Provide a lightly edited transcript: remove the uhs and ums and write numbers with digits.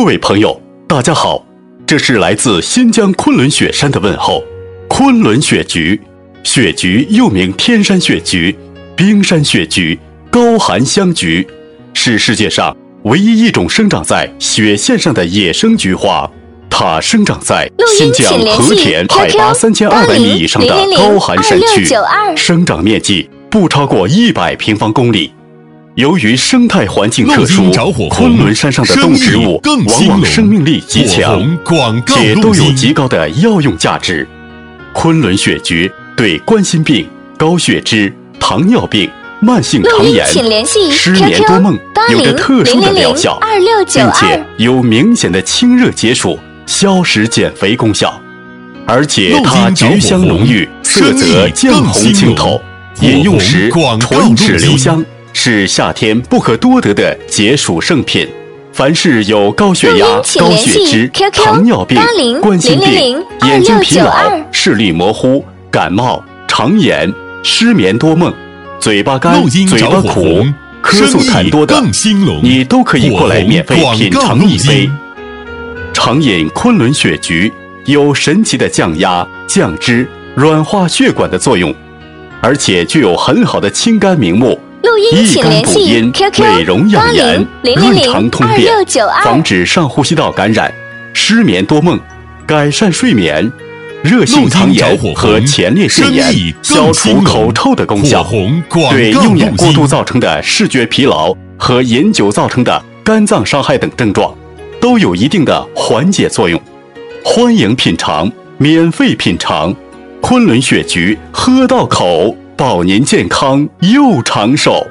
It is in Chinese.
各位朋友，大家好，这是来自新疆昆仑雪山的问候。昆仑雪菊，雪菊又名天山雪菊、冰山雪菊、高寒香菊，是世界上唯一一种生长在雪线上的野生菊花。它生长在新疆和田海拔3200米以上的高寒山区，生长面积不超过100平方公里。由于生态环境特殊，昆仑山上的动植物往往生命力极强，且都有极高的药用价值。昆仑雪菊对冠心病、高血脂、糖尿病、慢性肠炎、失眠多梦有着特殊的疗效，并且有明显的清热解暑、消食减肥功效。而且它菊香浓郁，色泽绛红清透，饮用时唇齿留香，是夏天不可多得的解暑圣品。凡是有高血压、高血脂、糖尿病、冠心病、眼睛疲劳、视力模糊、感冒、肠炎、失眠多梦、嘴巴干、嘴巴苦、咳嗽痰多的，你都可以过来免费品尝一杯。常饮昆仑雪菊有神奇的降压、降脂、软化血管的作用，而且具有很好的清肝明目、益肝补阴、美容养颜、润肠通便，防止上呼吸道感染、失眠多梦，改善睡眠、热性肠炎和前列腺炎，消除口臭的功效，对用眼过度造成的视觉疲劳和饮酒造成的肝脏伤害等症状都有一定的缓解作用。欢迎品尝，免费品尝昆仑雪菊，喝到口，保您健康又长寿。